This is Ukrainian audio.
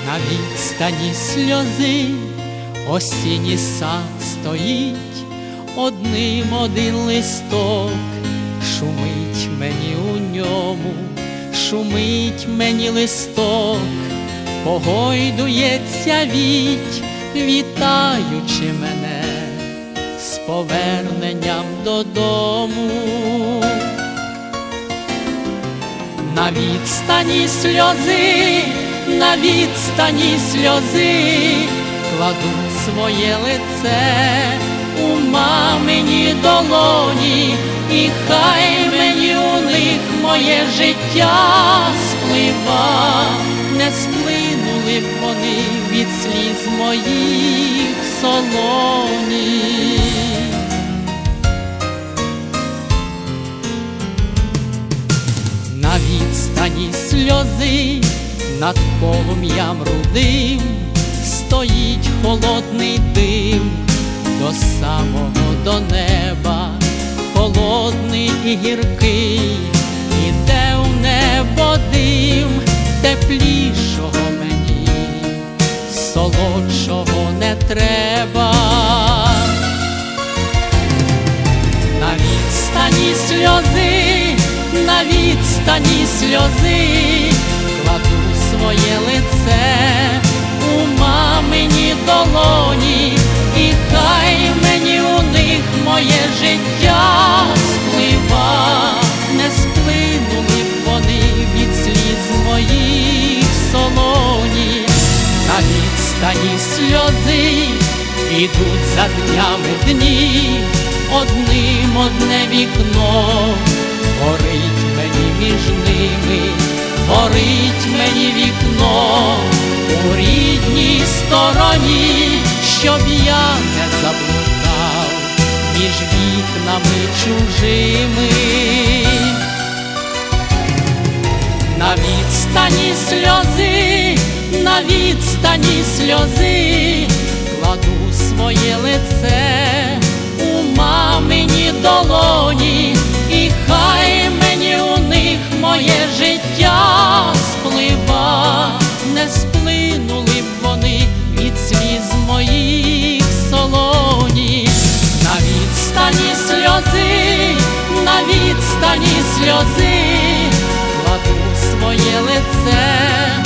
На відстані сльози осінній сад стоїть, одним один листок, шумить мені у ньому, шумить мені листок, погойдується віть, вітаючи мене з поверненням додому. На відстані сльози, на відстані сльози, кладу своє лице у мамині долоні, і хай мені у них моє життя сплива, не сплинули б вони від сліз моїх солоні. На відстані сльози над полум'ям рудим стоїть холодний дим, до самого до неба, холодний і гіркий, іде у небо дим, теплішого мені, солодшого не треба. На відстані сльози, на відстані сльози, кладу своє лице у мамині долоні, і хай мені у них моє життя сплива, не сплинули б вони від сліз моїх солоні. На відстані сльози ідуть за днями дні, одним одне вікно, горить мені між ними, горить мені вікно у рідній стороні, щоб я не заблукав між вікнами чужими. На відстані сльози, на відстані сльози, кладу своє лице у мамині долоні, і хай мені у них моє життя сплива, не сплинули б вони від сліз моїх солоні. На відстані сльози, на відстані сльози, кладу своє лице